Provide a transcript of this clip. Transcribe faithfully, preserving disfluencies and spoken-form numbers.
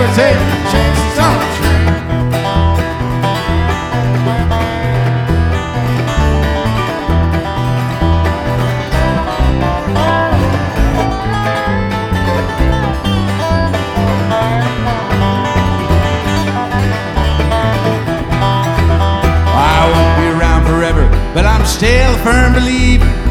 say, chances on a train. I won't be around forever, but I'm still a firm believer